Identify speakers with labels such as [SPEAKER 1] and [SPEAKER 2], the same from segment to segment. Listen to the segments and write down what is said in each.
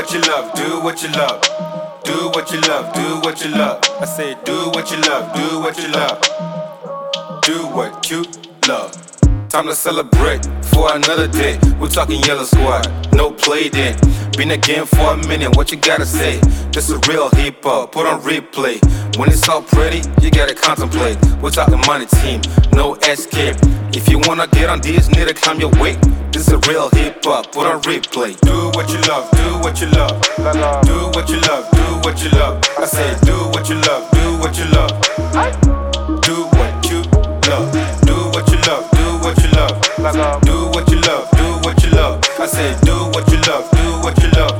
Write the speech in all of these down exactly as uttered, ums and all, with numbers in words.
[SPEAKER 1] what you love, do what you love. Do what you love, do what you love. I say do what you love, do what you love. Do what you love. Time to celebrate for another day. We're talking Yellow Squad, no play then. Been again for a minute, what you gotta say? This is real hip hop, put on replay. When it's all pretty, you gotta contemplate. We're talking money team, no escape. If you wanna get on these, need to climb your weight. This is real hip hop, put on replay. Do what you love, do what you love. Do what you love, do what you love. I say do what you love, do what you love. Do what you love, do what you love, do what you love. Do what you love, do what you love. I say do what you love, do what you love.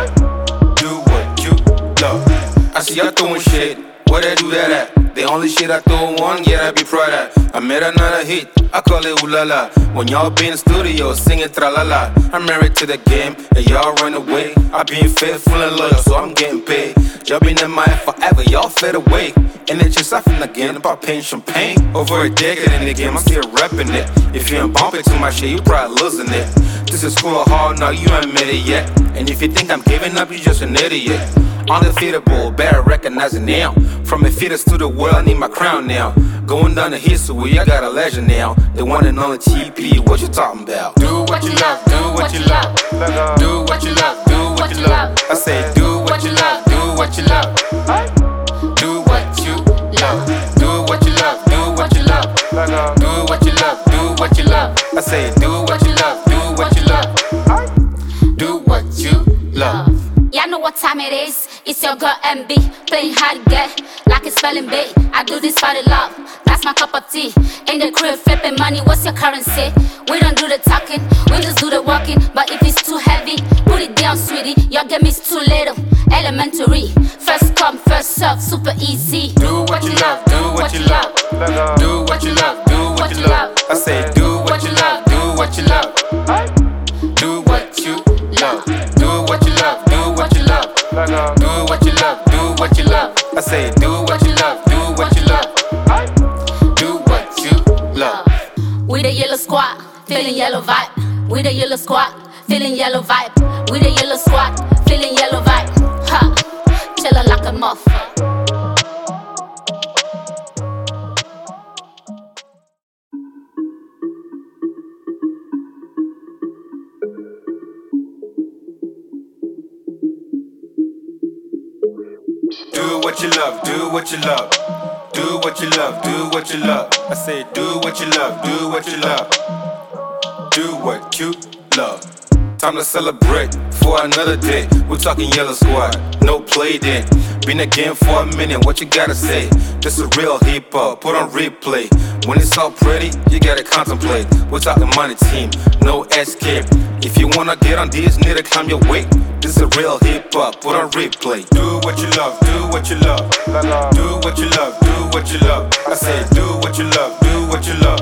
[SPEAKER 1] Do what you love. I see y'all throwing shit, where they do that at? The only shit I throw one, yeah, I be proud of. I made another hit, I call it ooh la la. When y'all be in the studio singing tra la la. I'm married to the game, and y'all run away. I been faithful and loyal, so I'm getting paid. Y'all been in my head forever, y'all fade away. And it's just laughing again about paying champagne. Over a decade in the game, I'm still repping it. If you ain't bumping to my shit, you probably losing it. This is school of hard, now you ain't made it yet. And if you think I'm giving up, you just an idiot. Undefeatable, better recognize it now. From the fetus to the world, I need my crown now. Going down the history, I got a legend now. The one and only T P, what you talking about? Do what you love, do what you love. Do what you love, do what you love. I say do what you love, do what you love. Do what you love, do what you love, do what you love. Do what you love, do what you love. I say do what you love, do what you love. Do what you love.
[SPEAKER 2] Y'all know what time it is. It's your girl M B, playing hard to get, like it's spelling bait. I do this for the love, that's my cup of tea. In the crib flipping money, what's your currency? We don't do the talking, we just do the walking. But if it's too heavy, put it down, sweetie. Your game is too little, elementary. First come, first serve, super easy.
[SPEAKER 1] Do what you love, do what you love. Do what you love, do what you love. I say do what you love, do what you love. Do what you love, do what you love, do what you love. Do what you love, do what you love. I say do what you love, do what you love. Do what you love.
[SPEAKER 2] We the Yellow Squad, feeling yellow vibe. We the Yellow Squad, feeling yellow vibe. We the Yellow Squad, feeling yellow vibe. Ha, chillin' like a motherfucker.
[SPEAKER 1] Do what you love, do what you love. Do what you love, do what you love. I say do what you love, do what you love. Do what you love. Time to celebrate for another day. We're talking Yellow Squad, no play then. Been again for a minute, what you gotta say? This is real hip hop, put on replay. When it's all pretty, you gotta contemplate. We're talking money team, no escape. If you wanna get on these, need to climb your weight. This is real hip hop, put on replay. Do what you love, do what you love. Do what you love, do what you love. I say do what you love, do what you love.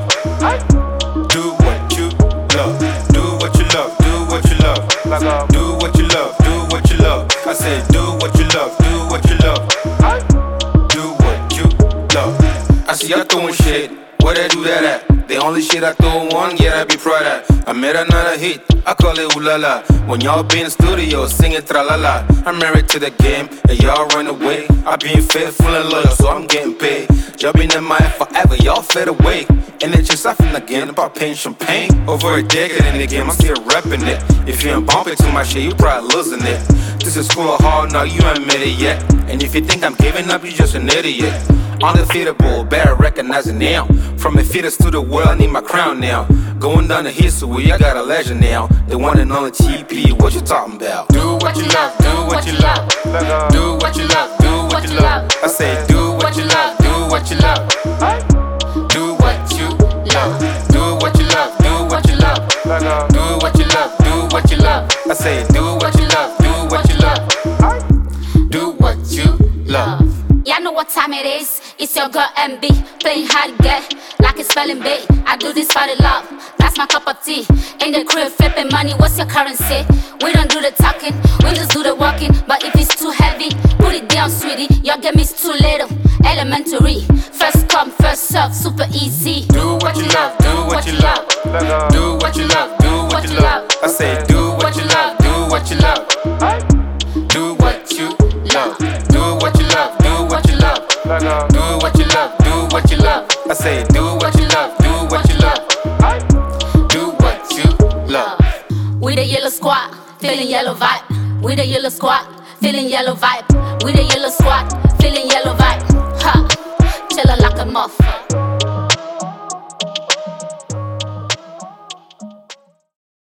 [SPEAKER 1] Do what you love, do what you love, do what you love. Do what you love, do what you love. I say do what you love, do what you love. Do what you love. I see y'all throwing shit, where they do that at? The only shit I throw one, yeah, I be proud of. I made another hit, I call it ooh la la. When y'all be in the studio singing tra la la. I'm married to the game, and y'all run away. I been faithful and loyal, so I'm getting paid. Y'all been in my head forever, y'all fade away. And it's just laughing again about paying champagne. Over a decade in the game, I'm still repping it. If you ain't bumping to my shit, you probably losing it. This is school of hard, now you ain't made it yet. And if you think I'm giving up, you just an idiot. Undefeatable, better recognize it now. From the fetus to the world, I need my crown now. Going down the history, I got a legend now. The one and only T P, what you talking about? Do what you love, do what you love. Do what you love, do what you love. I say do what you love, do what you love. Do what you love, do what you love, do what you love. Do what you love, do what you love. I say do what you love, do what you love. Do what you love.
[SPEAKER 2] Y'all know what time it is. It's your girl M B, playing hard to get, like it's spelling bait. I do this for the love, that's my cup of tea. In the crib flipping money, what's your currency? We don't do the talking, we just do the walking. But if it's too heavy, put it down, sweetie. Your game is too little, elementary. First come, first serve, super easy.
[SPEAKER 1] Do what you love, do what you love. Do what you love, do what you love. I say do what you love, do what you love.
[SPEAKER 2] feeling yellow vibe. We the yellow squad, feeling yellow vibe. We the yellow squad.